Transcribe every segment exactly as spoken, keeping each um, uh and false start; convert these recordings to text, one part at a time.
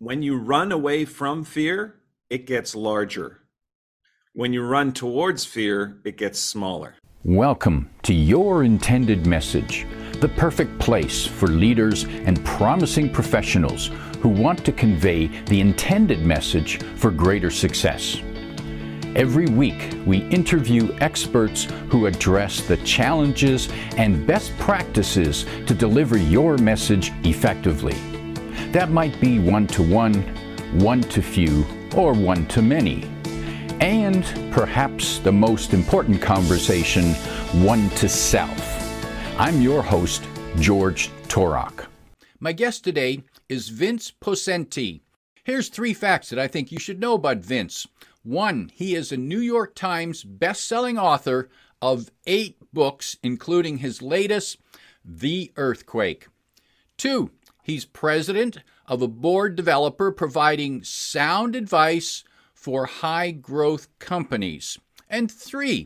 When you run away from fear, it gets larger. When you run towards fear, it gets smaller. Welcome to Your Intended Message, the perfect place for leaders and promising professionals who want to convey the intended message for greater success. Every week, we interview experts who address the challenges and best practices to deliver your message effectively. That might be one-to-one, one-to-few, or one-to-many. And perhaps the most important conversation, one-to-self. I'm your host, George Torok. My guest today is Vince Poscenti. Here's three facts that I think you should know about Vince. One, he is a New York Times best-selling author of eight books, including his latest, The Earthquake. Two, he's president of a board developer providing sound advice for high-growth companies. And three,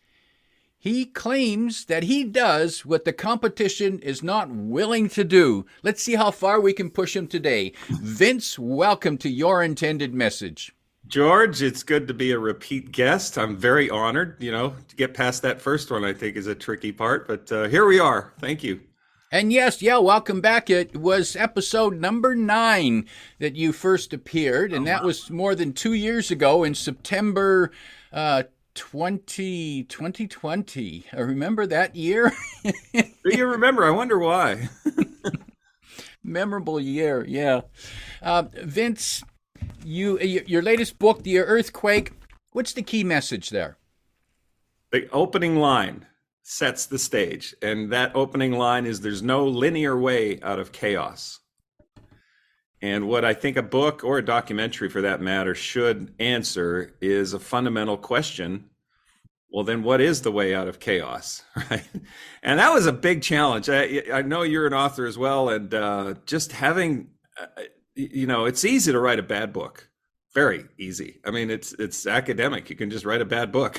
he claims that he does what the competition is not willing to do. Let's see how far we can push him today. Vince, welcome to Your Intended Message. George, it's good to be a repeat guest. I'm very honored. You know, to get past that first one, I think, is a tricky part. But uh, here we are. Thank you. And yes, yeah, welcome back. It was episode number nine that you first appeared, and oh, wow. That was more than two years ago in September uh, twenty twenty. I remember that year? Do you remember? I wonder why. Memorable year, yeah. Uh, Vince, you your latest book, The Earthquake, what's the key message there? The opening line sets the stage. And that opening line is, there's no linear way out of chaos. And what I think a book, or a documentary for that matter, should answer is a fundamental question. Well, then what is the way out of chaos, right? And that was a big challenge. I, I know you're an author as well. And uh, just having, uh, you know, it's easy to write a bad book. Very easy. I mean, it's it's academic. You can just write a bad book.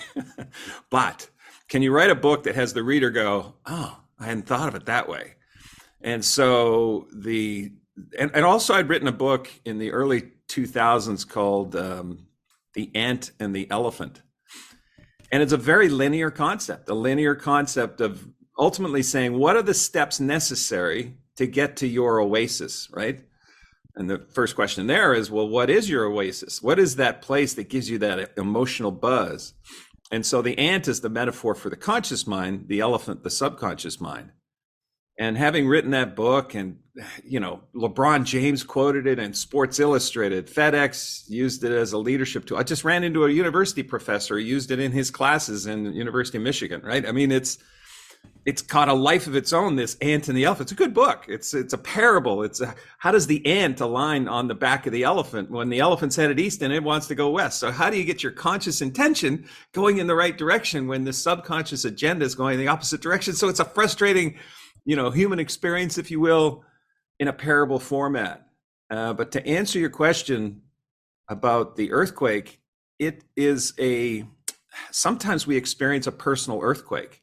But can you write a book that has the reader go, oh, I hadn't thought of it that way? And so the, and, and also I'd written a book in the early two thousands called um, The Ant and the Elephant. And it's a very linear concept, a linear concept of ultimately saying, what are the steps necessary to get to your oasis, right? And the first question there is, well, what is your oasis? What is that place that gives you that emotional buzz? And so the ant is the metaphor for the conscious mind, the elephant, the subconscious mind. And having written that book, and, you know, LeBron James quoted it in Sports Illustrated, FedEx used it as a leadership tool. I just ran into a university professor who used it in his classes in the University of Michigan, right? I mean, it's it's caught a life of its own, this Ant and the Elephant. It's a good book. It's it's a parable. It's a, how does the ant align on the back of the elephant when the elephant's headed east and it wants to go west? So how do you get your conscious intention going in the right direction when the subconscious agenda is going in the opposite direction? So it's a frustrating, you know, human experience, if you will, in a parable format. Uh, but to answer your question about the earthquake, it is a, sometimes we experience a personal earthquake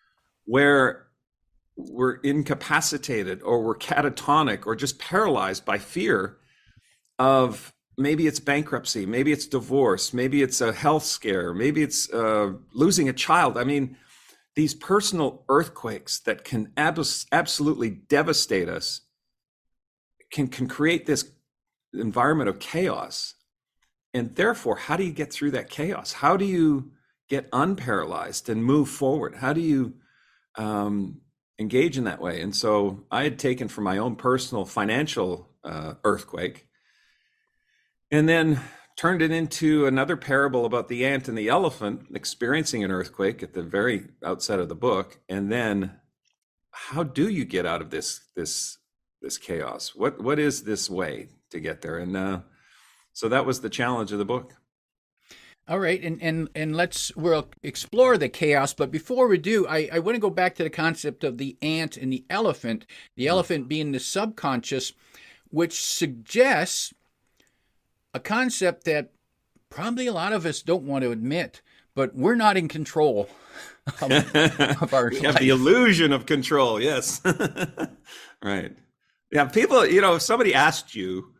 where we're incapacitated or we're catatonic or just paralyzed by fear of, maybe it's bankruptcy, maybe it's divorce, maybe it's a health scare, maybe it's uh, losing a child. I mean, these personal earthquakes that can abs- absolutely devastate us can, can create this environment of chaos. And therefore, how do you get through that chaos? How do you get unparalyzed and move forward? How do you um, engage in that way? And so I had taken from my own personal financial uh, earthquake and then turned it into another parable about the ant and the elephant experiencing an earthquake at the very outset of the book. And then how do you get out of this, this, this chaos? What, what is this way to get there? And uh, so that was the challenge of the book. All right, and, and, and let's, we'll explore the chaos, but before we do, I, I want to go back to the concept of the ant and the elephant, the mm-hmm. elephant being the subconscious, which suggests a concept that probably a lot of us don't want to admit, but we're not in control of, of our we life. have the illusion of control, yes. Right. Yeah, people, you know, if somebody asked you,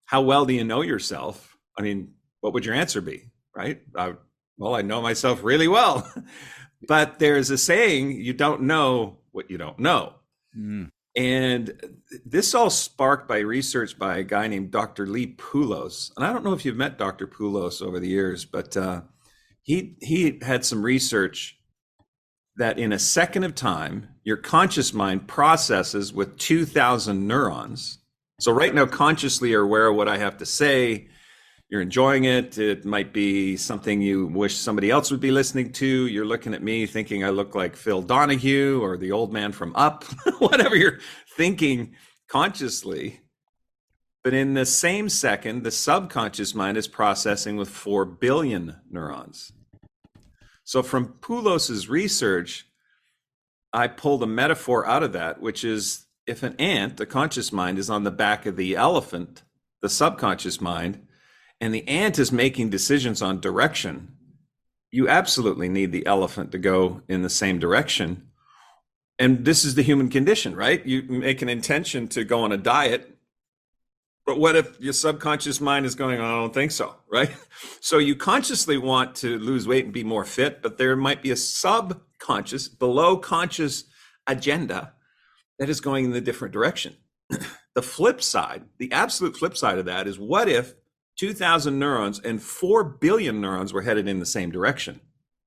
how well do you know yourself? I mean, what would your answer be, right? Uh, well, I know myself really well. But there's a saying, you don't know what you don't know. Mm. And this all sparked by research by a guy named Doctor Lee Poulos. And I don't know if you've met Doctor Poulos over the years, but uh, he he had some research that in a second of time, your conscious mind processes with two thousand neurons. So right now, consciously you're aware of what I have to say. You're enjoying it. It might be something you wish somebody else would be listening to. You're looking at me thinking I look like Phil Donahue or the old man from Up, whatever you're thinking consciously. But in the same second, the subconscious mind is processing with four billion neurons. So from Poulos's research, I pulled a metaphor out of that, which is if an ant, the conscious mind, is on the back of the elephant, the subconscious mind, and the ant is making decisions on direction, you absolutely need the elephant to go in the same direction. And this is the human condition, right? You make an intention to go on a diet, but what if your subconscious mind is going, I don't think so, right? So you consciously want to lose weight and be more fit, but there might be a subconscious, below conscious agenda that is going in the different direction. The flip side, the absolute flip side of that is, what if two thousand neurons and four billion neurons were headed in the same direction?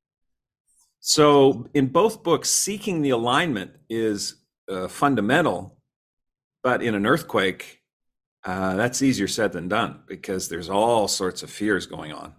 So in both books, seeking the alignment is uh, fundamental, but in an earthquake, uh, that's easier said than done because there's all sorts of fears going on.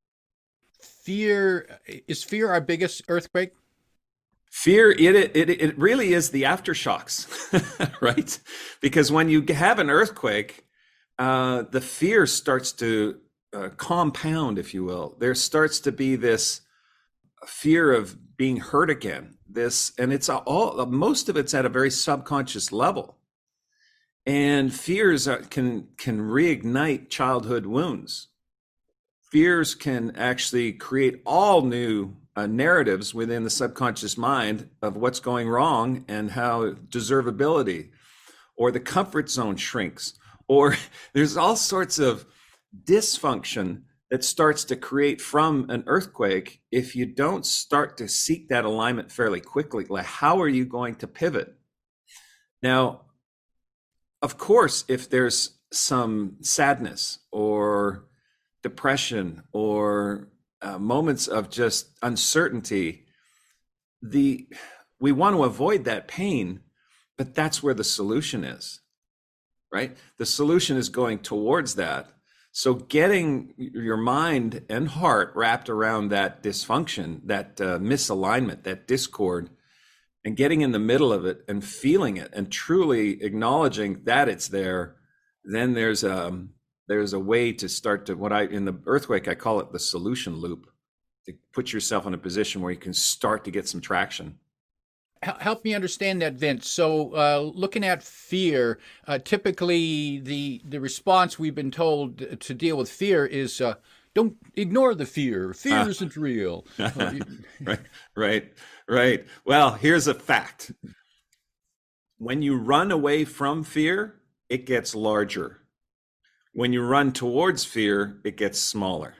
Fear, is fear our biggest earthquake? Fear, it, it, it really is the aftershocks, right? Because when you have an earthquake, Uh, the fear starts to uh, compound, if you will. There starts to be this fear of being hurt again. This, and it's all, most of it's at a very subconscious level. And fears are, can can reignite childhood wounds. Fears can actually create all new uh, narratives within the subconscious mind of what's going wrong and how deservability or the comfort zone shrinks. Or there's all sorts of dysfunction that starts to create from an earthquake if you don't start to seek that alignment fairly quickly. Like, how are you going to pivot? Now, of course, if there's some sadness or depression or uh, moments of just uncertainty, the we want to avoid that pain, but that's where the solution is. Right? The solution is going towards that. So getting your mind and heart wrapped around that dysfunction, that uh, misalignment, that discord, and getting in the middle of it and feeling it and truly acknowledging that it's there, then there's a, there's a way to start to, what I, in the earthquake, I call it the solution loop, to put yourself in a position where you can start to get some traction. Help me understand that, Vince. So uh, looking at fear, uh, typically the the response we've been told to deal with fear is uh, don't ignore the fear. Fear uh, isn't real. right, right, right. Well, here's a fact. When you run away from fear, it gets larger. When you run towards fear, it gets smaller.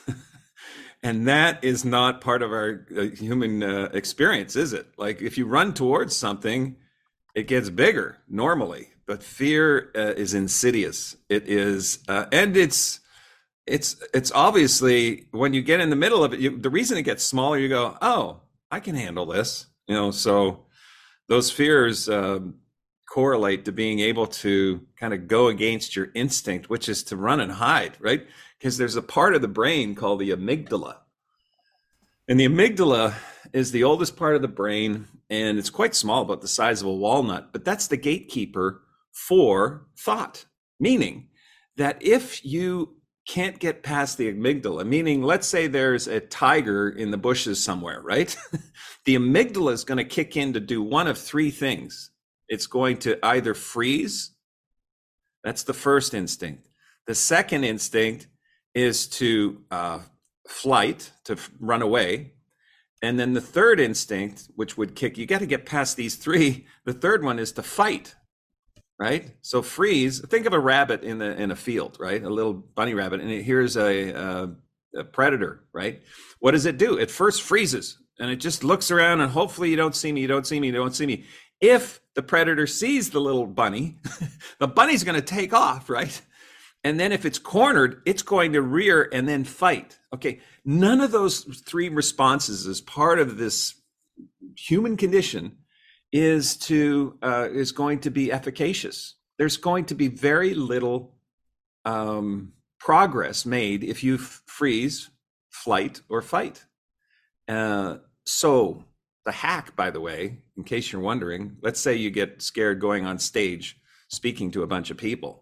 And that is not part of our uh, human uh, experience, is it? Like, if you run towards something, it gets bigger normally. But fear uh, is insidious. It is, uh, and it's, it's, it's obviously when you get in the middle of it. You, the reason it gets smaller, you go, "Oh, I can handle this." You know, so those fears um, correlate to being able to kind of go against your instinct, which is to run and hide, right? Because there's a part of the brain called the amygdala. And the amygdala is the oldest part of the brain, and it's quite small, about the size of a walnut, but that's the gatekeeper for thought. Meaning that if you can't get past the amygdala, meaning let's say there's a tiger in the bushes somewhere, right? The amygdala is going to kick in to do one of three things. It's going to either freeze. That's the first instinct. The second instinct is to uh, flight, to f- run away. And then the third instinct, which would kick, you got to get past these three. The third one is to fight. right? So freeze. Think of a rabbit in the in a field, right? A little bunny rabbit, and here's a, a, a predator, right? What does it do? It first freezes, and it just looks around, and hopefully you don't see me, you don't see me, you don't see me. If the predator sees the little bunny, the bunny's going to take off, right? And then if it's cornered, it's going to rear and then fight. Okay, none of those three responses as part of this human condition is to uh, is going to be efficacious. There's going to be very little um, progress made if you f- freeze, flight, or fight. Uh, so the hack, by the way, in case you're wondering, let's say you get scared going on stage speaking to a bunch of people.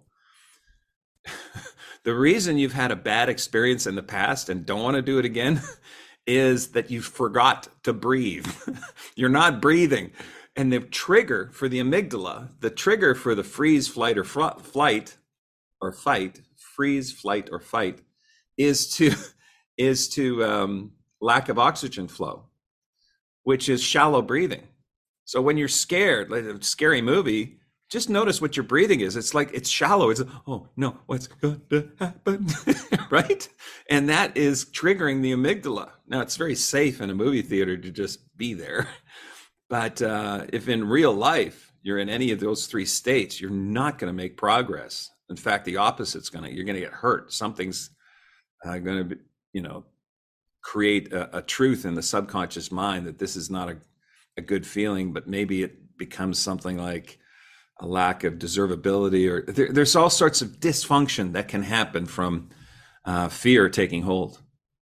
The reason you've had a bad experience in the past and don't want to do it again is that you forgot to breathe. You're not breathing. And the trigger for the amygdala, the trigger for the freeze, flight, or fl- flight, or fight, freeze, flight, or fight, is to is to um, lack of oxygen flow, which is shallow breathing. So when you're scared, like a scary movie, just notice what your breathing is. It's like, it's shallow. It's, oh no, what's going to happen? Right? And that is triggering the amygdala. Now, it's very safe in a movie theater to just be there. But uh, if in real life, you're in any of those three states, you're not going to make progress. In fact, the opposite's going to, you're going to get hurt. Something's uh, going to, you know, create a, a truth in the subconscious mind that this is not a, a good feeling, but maybe it becomes something like a lack of deservability, or there, there's all sorts of dysfunction that can happen from uh, fear taking hold.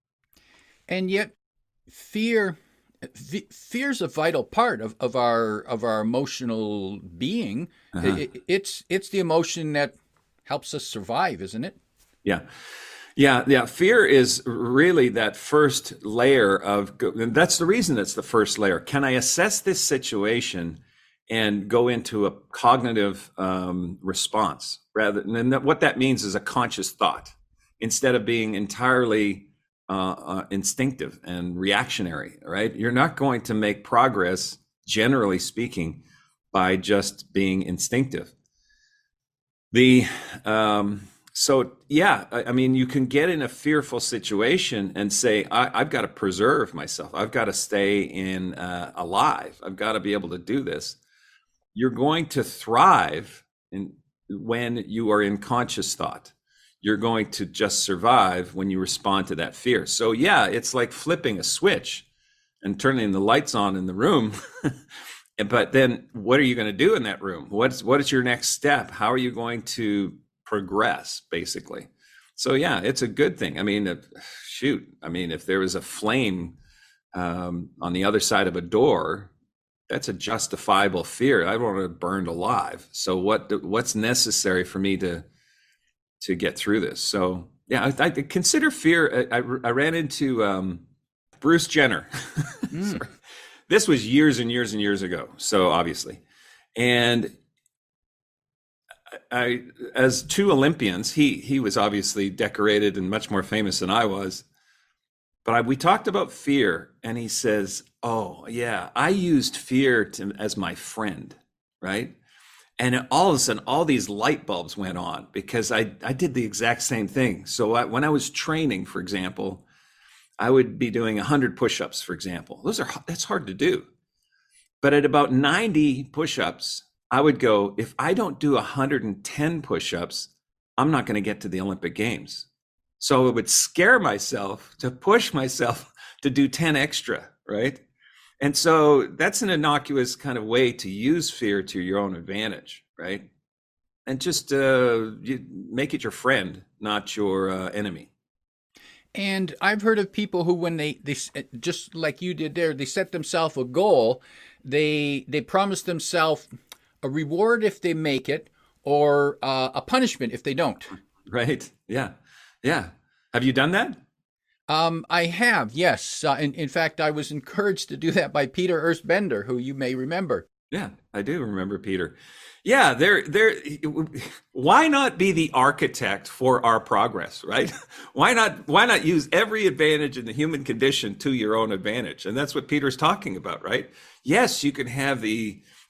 And yet fear fear is a vital part of, of our of our emotional being. Uh-huh. It, it's it's the emotion that helps us survive, isn't it? Yeah. Yeah, yeah. Fear is really that first layer of, and that's the reason it's the first layer. Can I assess this situation and go into a cognitive um, response rather than that? What that means is a conscious thought instead of being entirely uh, uh, instinctive and reactionary, right? You're not going to make progress, generally speaking, by just being instinctive. The um, so yeah, I, I mean, you can get in a fearful situation and say, I, I've got to preserve myself. I've got to stay in uh, alive. I've got to be able to do this. You're going to thrive in, when you are in conscious thought. You're going to just survive when you respond to that fear. So yeah, it's like flipping a switch and turning the lights on in the room. But then what are you going to do in that room? What's, what is your next step? How are you going to progress, basically? So yeah, it's a good thing. I mean, if, shoot, I mean, if there was a flame um, on the other side of a door, that's a justifiable fear. I don't want to be burned alive. So what what's necessary for me to to get through this? So yeah, I, I consider fear. I, I, I ran into um, Bruce Jenner. Mm. This was years and years and years ago. So obviously, and I, as two Olympians, he he was obviously decorated and much more famous than I was. But I, we talked about fear, and he says, oh, yeah, I used fear to, as my friend, right? And all of a sudden, all these light bulbs went on because I, I did the exact same thing. So I, when I was training, for example, I would be doing one hundred push-ups, for example. Those are that's hard to do. But at about ninety push-ups, I would go, if I don't do one hundred ten push-ups, I'm not going to get to the Olympic Games. So it would scare myself to push myself to do ten extra, right? And so that's an innocuous kind of way to use fear to your own advantage, right? And just uh, you make it your friend, not your uh, enemy. And I've heard of people who, when they, they just like you did there, they set themselves a goal, they they promise themselves a reward if they make it, or uh, a punishment if they don't. Right, yeah. Yeah. Have you done that? Um, I have, yes. Uh, in, in fact, I was encouraged to do that by Peter Erst-Bender, who you may remember. Yeah, I do remember Peter. Yeah, there, there. Why not be the architect for our progress, right? Why not? Why not use every advantage in the human condition to your own advantage? And that's what Peter's talking about, right? Yes, you can have the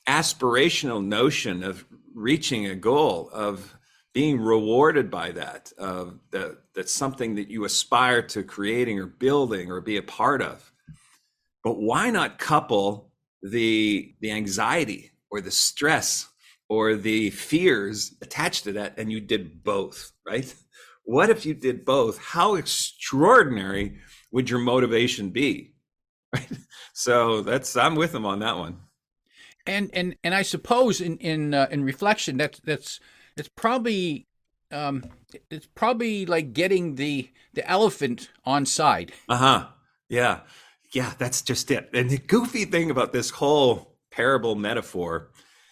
aspirational notion of reaching a goal, of being rewarded by that, uh, that that's something that you aspire to creating or building or be a part of. But why not couple the the anxiety or the stress or the fears attached to that, and you did both, right? What if you did both? How extraordinary would your motivation be? Right? So that's I'm with him on that one. And and and I suppose in in uh, in reflection, that's that's it's probably um, it's probably like getting the the elephant on side. Uh huh. Yeah, yeah. That's just it. And the goofy thing about this whole parable metaphor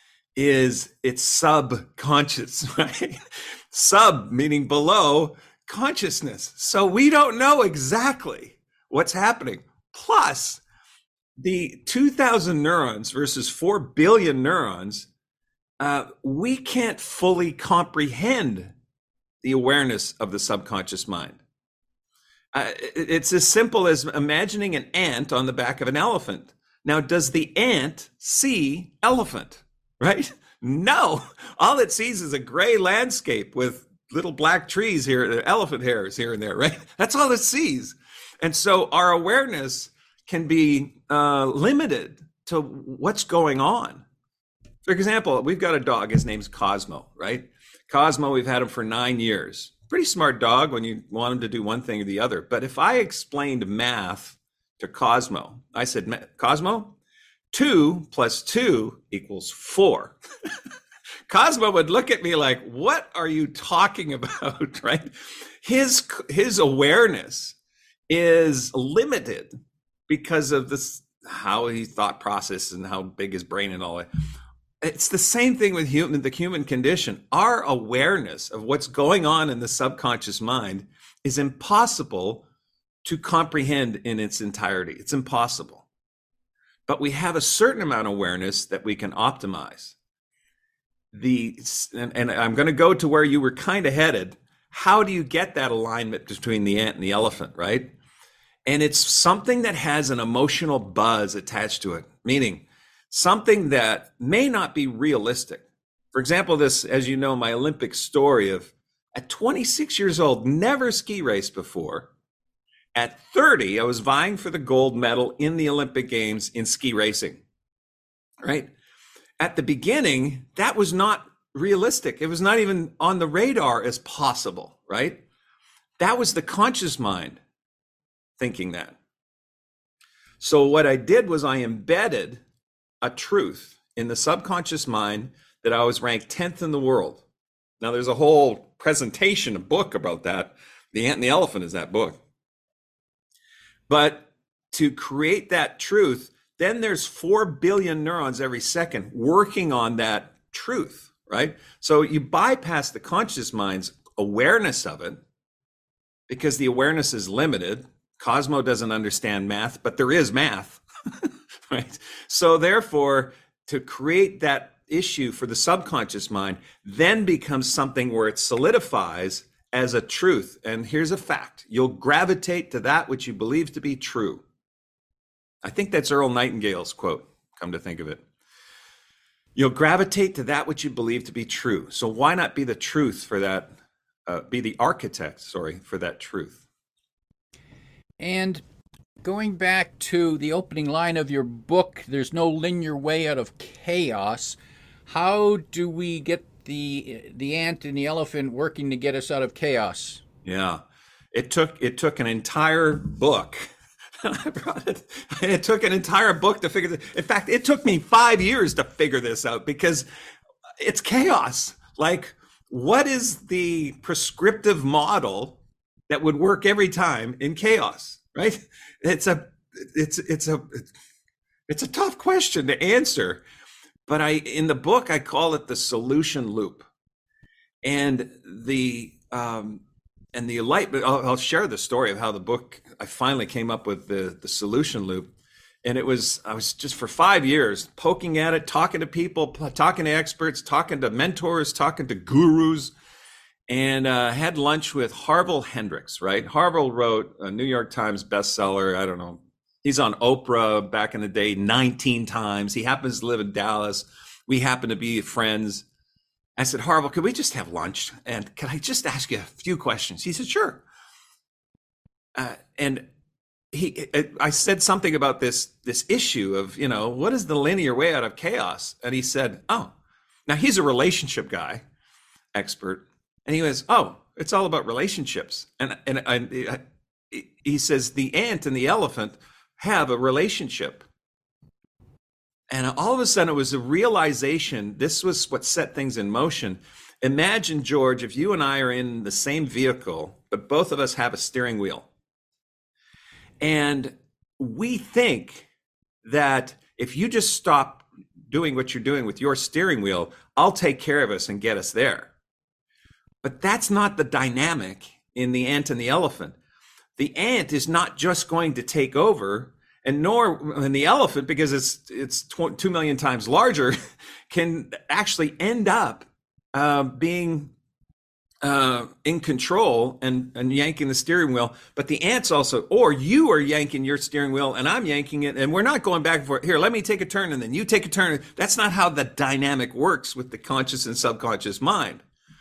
is it's subconscious, right? Sub meaning below consciousness. So we don't know exactly what's happening. Plus, the two thousand neurons versus four billion neurons, uh, we can't fully comprehend the awareness of the subconscious mind. Uh, it's as simple as imagining an ant on the back of an elephant. Now, does the ant see elephant, right? No, all it sees is a gray landscape with little black trees here, elephant hairs here and there, right? That's all it sees. And so our awareness can be uh, limited to what's going on. For example, we've got a dog, his name's Cosmo, right? Cosmo, we've had him for nine years. Pretty smart dog when you want him to do one thing or the other. But if I explained math to Cosmo, I said, Cosmo, two plus two equals four. Cosmo would look at me like, what are you talking about, right? His, his awareness is limited because of this, how he thought process and how big his brain and all that. It's the same thing with human, the human condition. Our awareness of what's going on in the subconscious mind is impossible to comprehend in its entirety. It's impossible. But we have a certain amount of awareness that we can optimize. The and, and I'm going to go to where you were kind of headed. How do you get that alignment between the ant and the elephant, right? And it's something that has an emotional buzz attached to it, meaning something that may not be realistic. For example, this, as you know, my Olympic story of at twenty-six years old, never ski raced before. At thirty, I was vying for the gold medal in the Olympic Games in ski racing, right? At the beginning, that was not realistic. It was not even on the radar as possible, right? That was the conscious mind thinking that. So what I did was I embedded a truth in the subconscious mind that I was ranked tenth in the world. Now there's a whole presentation, a book about that. The Ant and the Elephant is that book. But to create that truth, then there's four billion neurons every second working on that truth, right? So you bypass the conscious mind's awareness of it because the awareness is limited. Cosmo doesn't understand math, but there is math, right? So therefore, to create that issue for the subconscious mind then becomes something where it solidifies as a truth. And here's a fact. You'll gravitate to that which you believe to be true. I think that's Earl Nightingale's quote, come to think of it. You'll gravitate to that which you believe to be true. So why not be the truth for that, uh, be the architect, sorry, for that truth? And going back to the opening line of your book, there's no linear way out of chaos. How do we get the the ant and the elephant working to get us out of chaos? Yeah, it took it took an entire book. I brought it. It took an entire book to figure this. In fact, it took me five years to figure this out because it's chaos. Like, what is the prescriptive model that would work every time in chaos? Right? It's a it's it's a it's a tough question to answer. But I in the book I call it the solution loop, and the um, and the enlightenment. I'll, I'll share the story of how the book I finally came up with the the solution loop, and it was I was just for five years poking at it, talking to people, talking to experts, talking to mentors, talking to gurus, and uh, had lunch with Harville Hendrix. Right, Harville wrote a New York Times bestseller. I don't know. He's on Oprah back in the day nineteen times. He happens to live in Dallas. We happen to be friends. I said, Harville, could we just have lunch? And can I just ask you a few questions? He said, sure. Uh, and he, I said something about this, this issue of, you know, what is the linear way out of chaos? And he said, oh, now he's a relationship guy, expert. And he goes, oh, it's all about relationships. And, and I, he says, the ant and the elephant have a relationship. And all of a sudden, it was a realization. This was what set things in motion. Imagine, George, if you and I are in the same vehicle, but both of us have a steering wheel. And we think that if you just stop doing what you're doing with your steering wheel, I'll take care of us and get us there. But that's not the dynamic in the ant and the elephant. The ant is not just going to take over, and nor in the elephant, because it's it's tw- two million times larger, can actually end up uh, being uh, in control and, and yanking the steering wheel. But the ant's also, or you are yanking your steering wheel and I'm yanking it, and we're not going back and forth. Here, let me take a turn and then you take a turn. That's not how the dynamic works with the conscious and subconscious mind.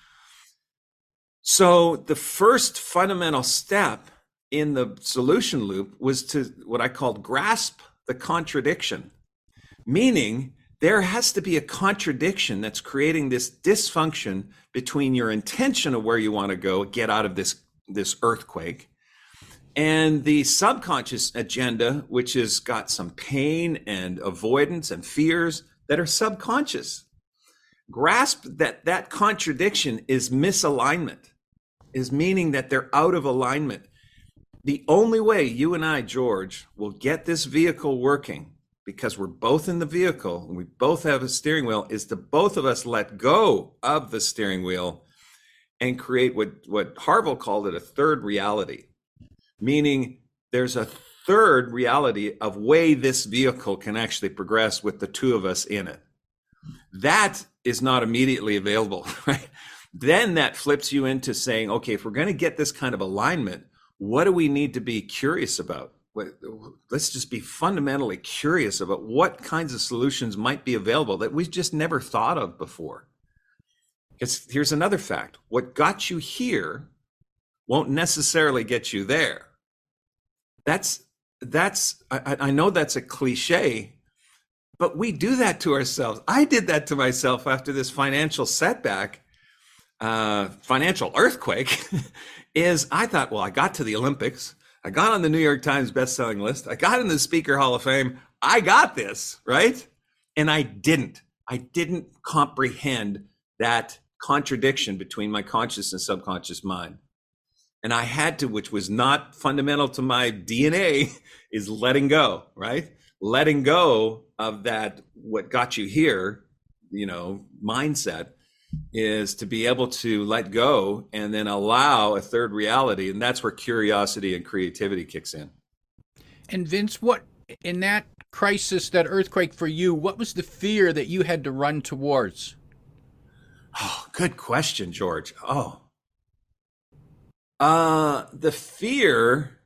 So the first fundamental step in the solution loop was to what I called grasp the contradiction, meaning there has to be a contradiction that's creating this dysfunction between your intention of where you want to go, get out of this, this earthquake, and the subconscious agenda, which has got some pain and avoidance and fears that are subconscious. Grasp that that contradiction is misalignment, is meaning that they're out of alignment. The only way you and I, George, will get this vehicle working, because we're both in the vehicle and we both have a steering wheel, is to both of us let go of the steering wheel and create what, what Harville called it a third reality, meaning there's a third reality of way this vehicle can actually progress with the two of us in it. That is not immediately available, right? Then that flips you into saying, okay, if we're going to get this kind of alignment, what do we need to be curious about? Let's just be fundamentally curious about what kinds of solutions might be available that we've just never thought of before. Because here's another fact. What got you here won't necessarily get you there. That's, that's, I, I know that's a cliche, but we do that to ourselves. I did that to myself after this financial setback, uh, financial earthquake. Is I thought, well, I got to the Olympics. I got on the New York Times bestselling list. I got in the Speaker Hall of Fame. I got this, right? And I didn't. I didn't comprehend that contradiction between my conscious and subconscious mind. And I had to, which was not fundamental to my D N A, is letting go, right? Letting go of that, what got you here, you know, mindset, is to be able to let go and then allow a third reality. And that's where curiosity and creativity kicks in. And Vince, what in that crisis, that earthquake for you, what was the fear that you had to run towards? Oh, good question, George. Oh, uh, the fear.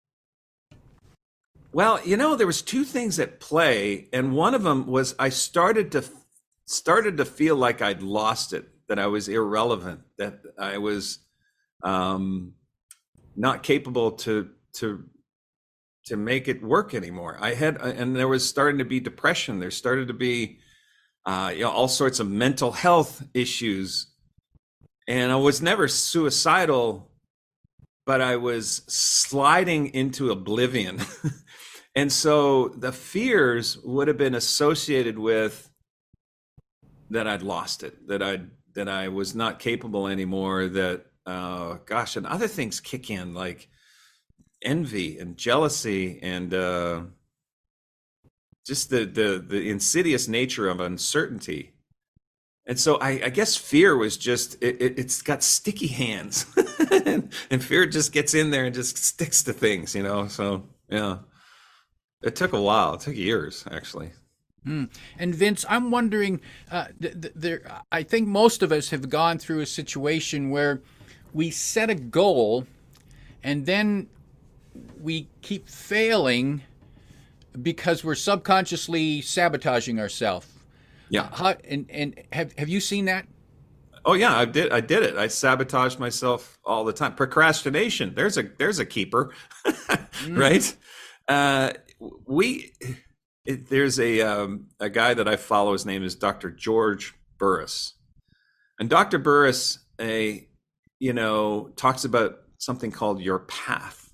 Well, you know, there was two things at play. And one of them was I started to started to feel like I'd lost it, that I was irrelevant, that I was um, not capable to to to make it work anymore. I had, and there was starting to be depression. There started to be uh, you know, all sorts of mental health issues, and I was never suicidal, but I was sliding into oblivion. And so the fears would have been associated with that I'd lost it, that I that I was not capable anymore, that, uh, gosh, and other things kick in like envy and jealousy and uh, just the, the, the insidious nature of uncertainty. And so I, I guess fear was just, it, it, it's got sticky hands and, and fear just gets in there and just sticks to things, you know? So, yeah, it took a while. It took years, actually. Mm. And Vince, I'm wondering, uh, th- th- there, I think most of us have gone through a situation where we set a goal and then we keep failing because we're subconsciously sabotaging ourselves. Yeah. How, and and have have you seen that? Oh yeah, I did. I did it. I sabotaged myself all the time. Procrastination. There's a there's a keeper, Mm. right? Uh, we it, there's a um, a guy that I follow. His name is Doctor George Burris, and Doctor Burris, a you know, talks about something called your path,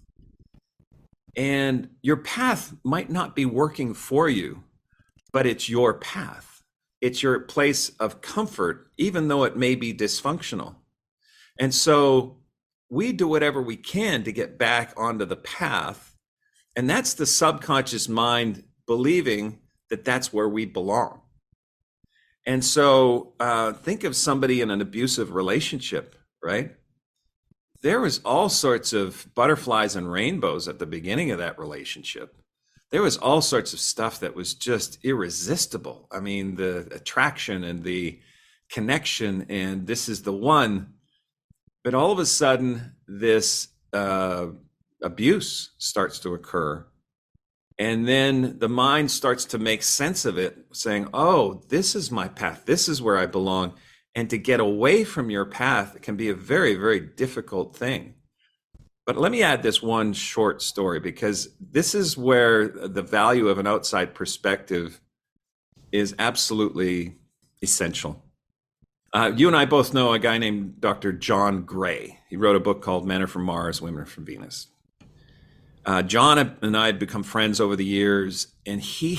and your path might not be working for you, but it's your path. It's your place of comfort, even though it may be dysfunctional. And so we do whatever we can to get back onto the path. And that's the subconscious mind believing that that's where we belong. And so uh, think of somebody in an abusive relationship, right? There was all sorts of butterflies and rainbows at the beginning of that relationship. There was all sorts of stuff that was just irresistible. I mean, the attraction and the connection, and this is the one. But all of a sudden, this uh, abuse starts to occur. And then the mind starts to make sense of it, saying, oh, this is my path. This is where I belong. And to get away from your path can be a very, very difficult thing. But let me add this one short story, because this is where the value of an outside perspective is absolutely essential. Uh, you and I both know a guy named Doctor John Gray. He wrote a book called Men Are From Mars, Women Are From Venus. Uh, John and I had become friends over the years, and he,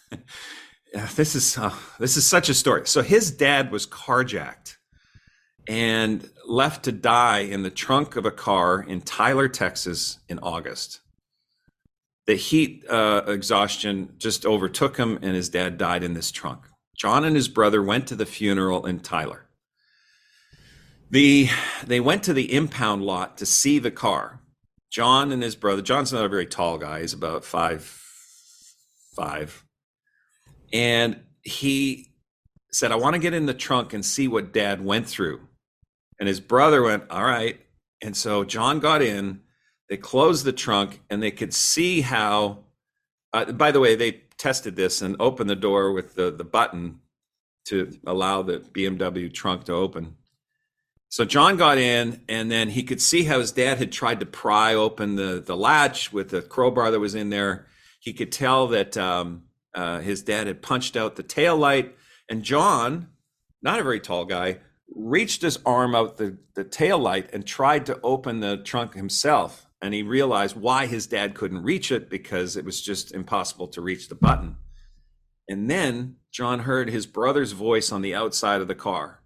this is uh, this is such a story. So his dad was carjacked and left to die in the trunk of a car in Tyler, Texas in August. The heat uh, exhaustion just overtook him, and his dad died in this trunk. John and his brother went to the funeral in Tyler. The, they went to the impound lot to see the car. John and his brother, John's not a very tall guy, he's about five, five. And he said, I want to get in the trunk and see what Dad went through. And his brother went, all right. And so John got in, they closed the trunk, and they could see how, uh, by the way, they tested this and opened the door with the, the button to allow the B M W trunk to open. So John got in, and then he could see how his dad had tried to pry open the, the latch with the crowbar that was in there. He could tell that um, uh, his dad had punched out the tail light, and John, not a very tall guy, reached his arm out the, the tail light and tried to open the trunk himself. And he realized why his dad couldn't reach it, because it was just impossible to reach the button. And then John heard his brother's voice on the outside of the car.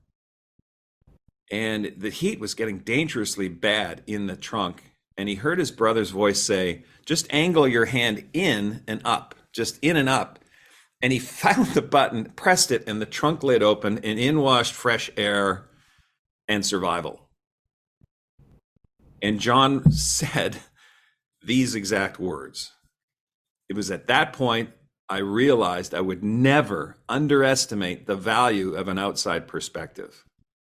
And the heat was getting dangerously bad in the trunk. And he heard his brother's voice say, just angle your hand in and up, just in and up. And he found the button, pressed it, and the trunk lid opened, and in washed fresh air and survival. And John said these exact words. It was at that point I realized I would never underestimate the value of an outside perspective.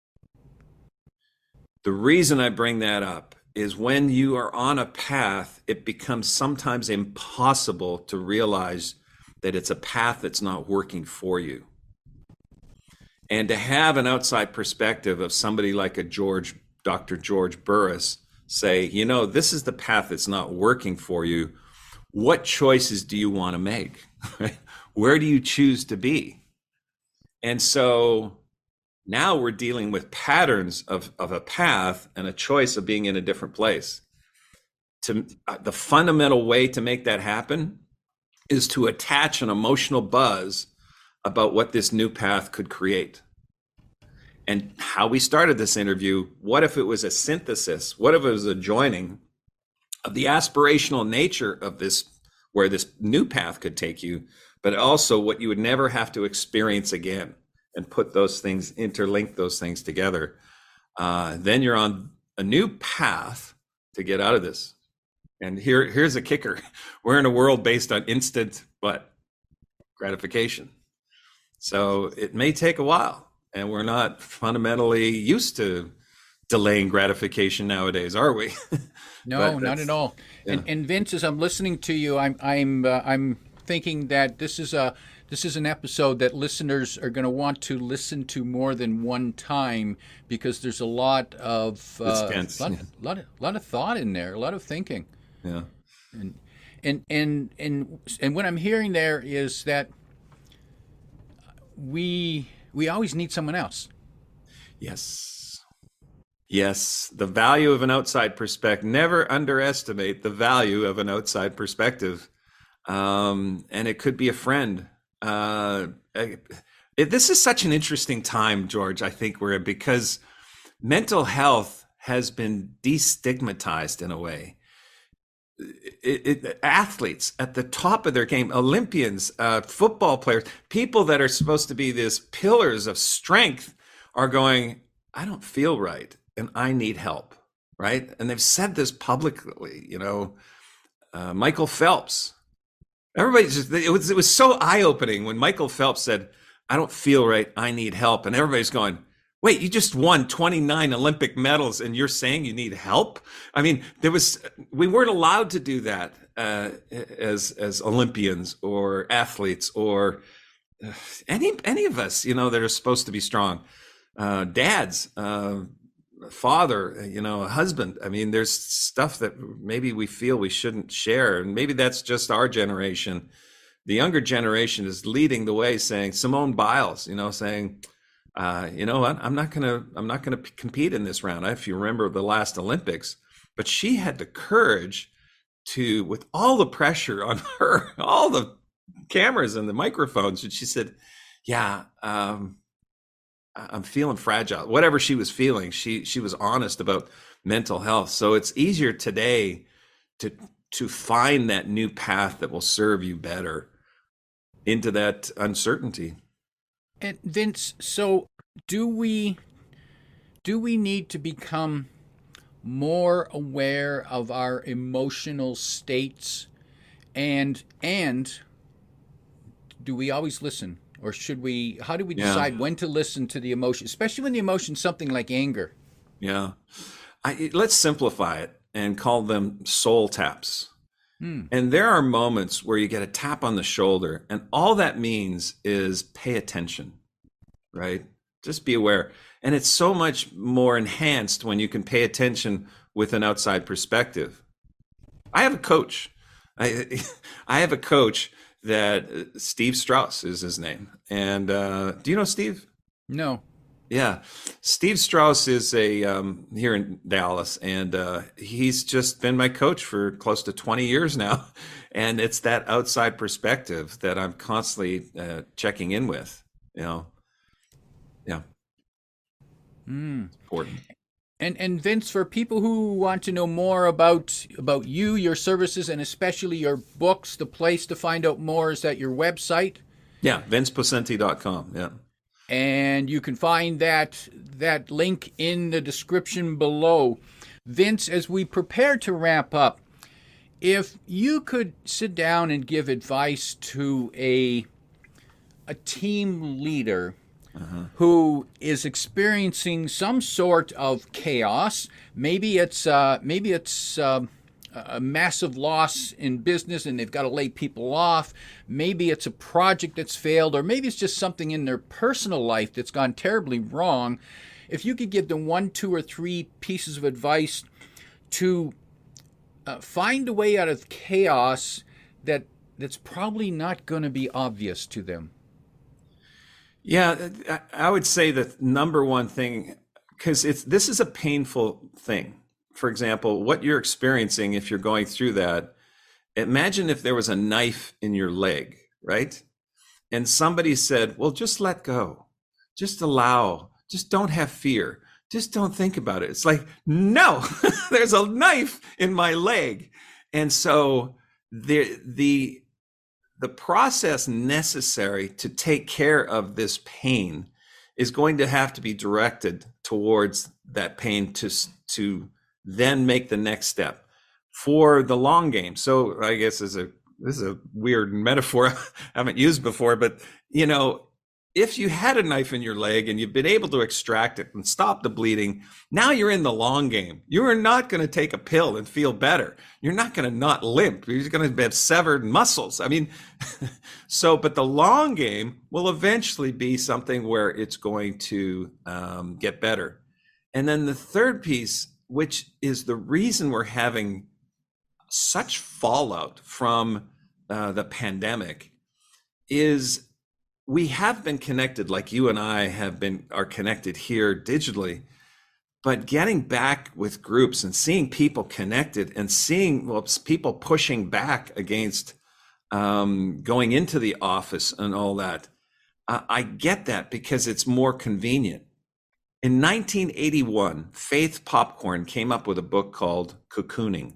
The reason I bring that up is when you are on a path, it becomes sometimes impossible to realize that it's a path that's not working for you. And to have an outside perspective of somebody like a George, Doctor George Burris say, you know, this is the path that's not working for you. What choices do you want to make? Where do you choose to be? And so now we're dealing with patterns of, of a path and a choice of being in a different place. To, uh, the fundamental way to make that happen is to attach an emotional buzz about what this new path could create. And how we started this interview, what if it was a synthesis? What if it was a joining of the aspirational nature of this, where this new path could take you, but also what you would never have to experience again, and put those things, interlink those things together. Uh, then you're on a new path to get out of this. And here, here's a kicker. We're in a world based on instant, what? Gratification. So it may take a while, and we're not fundamentally used to delaying gratification nowadays, are we? No, not at all. Yeah. And, and Vince, as I'm listening to you, I'm I'm uh, I'm thinking that this is a this is an episode that listeners are going to want to listen to more than one time because there's a lot of uh, tense. lot, Yeah. lot of lot of thought in there, a lot of thinking. Yeah. And and and and and what I'm hearing there is that we we always need someone else. Yes. Yes. The value of an outside perspective. Never underestimate the value of an outside perspective. Um, and it could be a friend. Uh, it, this is such an interesting time, George, I think we're in, because mental health has been destigmatized in a way. It, it, athletes at the top of their game, Olympians, uh, football players, people that are supposed to be these pillars of strength are going, I don't feel right and I need help, right? And they've said this publicly, you know, uh, Michael Phelps. Everybody just, it was, it was so eye-opening when Michael Phelps said, I don't feel right, I need help. And everybody's going, wait, you just won twenty-nine Olympic medals and you're saying you need help? I mean, there was, we weren't allowed to do that uh, as, as Olympians or athletes or uh, any, any of us, you know, that are supposed to be strong. Uh, dads, uh, father, you know, a husband. I mean, there's stuff that maybe we feel we shouldn't share. And maybe that's just our generation. The younger generation is leading the way, saying, Simone Biles, you know, saying, uh, you know what, I'm not going to, I'm not going to compete in this round. If you remember the last Olympics, but she had the courage to, with all the pressure on her, all the cameras and the microphones, and she said, yeah, um, I'm feeling fragile. Whatever she was feeling, she she was honest about mental health. So it's easier today to to find that new path that will serve you better into that uncertainty. And Vince, so do we do we need to become more aware of our emotional states, and and do we always listen? Or should we, how do we decide yeah. when to listen to the emotion, especially when the emotion's something like anger? Yeah. I, let's simplify it and call them soul taps. Hmm. And there are moments where you get a tap on the shoulder, and all that means is pay attention, right? Just be aware. And it's so much more enhanced when you can pay attention with an outside perspective. I have a coach. I, I have a coach that uh, Steve Strauss is his name. And uh, do you know Steve? No. Yeah. Steve Strauss is a um, here in Dallas, and uh, he's just been my coach for close to twenty years now. And it's that outside perspective that I'm constantly uh, checking in with, you know? Yeah. Mm. Important. And and Vince, for people who want to know more about about you, your services, and especially your books, the place to find out more is at your website. Yeah, vince poscenti dot com. Yeah. And you can find that that link in the description below. Vince, as we prepare to wrap up, if you could sit down and give advice to a a team leader Uh-huh. who is experiencing some sort of chaos. Maybe it's uh, maybe it's uh, a massive loss in business and they've got to lay people off. Maybe it's a project that's failed, or maybe it's just something in their personal life that's gone terribly wrong. If you could give them one, two, or three pieces of advice to uh, find a way out of chaos that that's probably not going to be obvious to them. Yeah, I would say the number one thing, because it's this is a painful thing. For example, what you're experiencing, if you're going through that, imagine if there was a knife in your leg, right? And somebody said, well, just let go. Just allow. Just don't have fear. Just don't think about it. It's like, no, there's a knife in my leg. And so the the The process necessary to take care of this pain is going to have to be directed towards that pain to, to then make the next step for the long game. So I guess this is a, this is a weird metaphor I haven't used before, but you know, if you had a knife in your leg and you've been able to extract it and stop the bleeding, now you're in the long game. You are not going to take a pill and feel better. You're not going to not limp. You're going to have severed muscles. I mean, so, but the long game will eventually be something where it's going to um, get better. And then the third piece, which is the reason we're having such fallout from uh, the pandemic, is we have been connected, like you and I have been, are connected here digitally, but getting back with groups and seeing people connected and seeing well, people pushing back against um, going into the office and all that. Uh, I get that because it's more convenient. In nineteen eighty-one, Faith Popcorn came up with a book called Cocooning,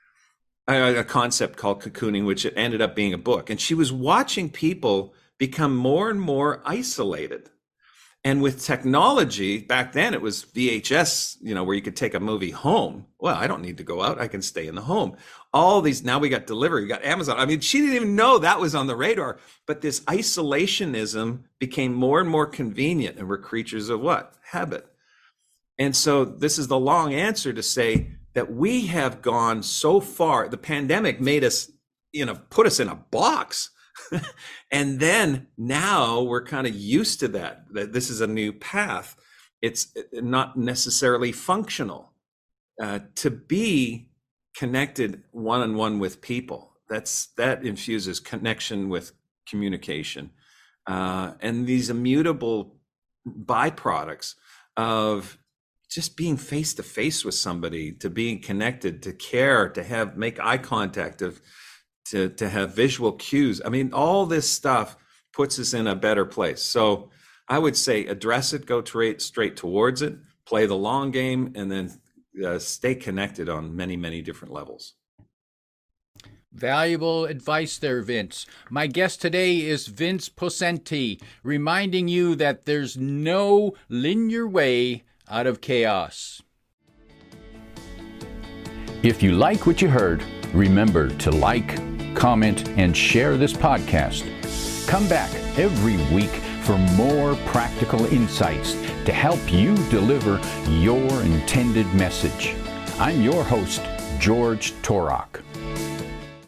a concept called Cocooning, which ended up being a book. And she was watching people become more and more isolated. And with technology, back then it was V H S, you know, where you could take a movie home. Well, I don't need to go out. I can stay in the home. All these, now we got delivery, we got Amazon. I mean, she didn't even know that was on the radar. But this isolationism became more and more convenient, and we're creatures of what? Habit. And so this is the long answer to say that we have gone so far. The pandemic made us, you know, put us in a box. And then now we're kind of used to that, that this is a new path. It's not necessarily functional uh, to be connected one-on-one with people. That's that infuses connection with communication. Uh, and these immutable byproducts of just being face-to-face with somebody, to being connected, to care, to have make eye contact, of To, to have visual cues. I mean, all this stuff puts us in a better place. So I would say address it, go straight, straight towards it, play the long game, and then uh, stay connected on many, many different levels. Valuable advice there, Vince. My guest today is Vince Poscenti, reminding you that there's no linear way out of chaos. If you like what you heard, remember to like, comment, and share this podcast. Come back every week for more practical insights to help you deliver your intended message. I'm your host, George Torok.